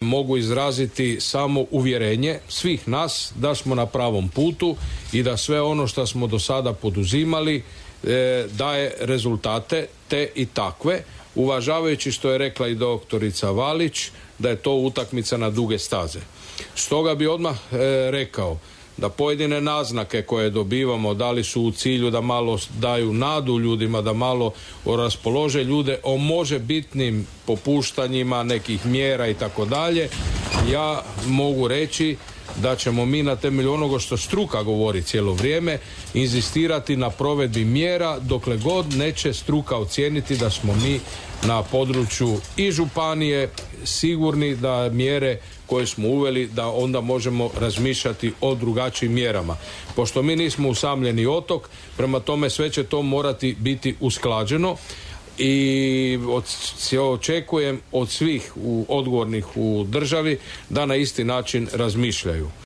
mogu izraziti samo uvjerenje svih nas da smo na pravom putu i da sve ono što smo do sada poduzimali daje rezultate te i takve, uvažavajući što je rekla i doktorica Valić, da je to utakmica na duge staze. Stoga bi odmah rekao da pojedine naznake koje dobivamo, da li su u cilju da malo daju nadu ljudima, da malo raspolože ljude o možebitnim popuštanjima nekih mjera i tako dalje, ja mogu reći da ćemo mi na temelju onoga što struka govori cijelo vrijeme inzistirati na provedbi mjera dokle god neće struka ocijeniti da smo mi na području i županije sigurni da mjere koje smo uveli da onda možemo razmišljati o drugačijim mjerama. Pošto mi nismo usamljeni otok, prema tome sve će to morati biti usklađeno i očekujem od svih odgovornih u državi da na isti način razmišljaju.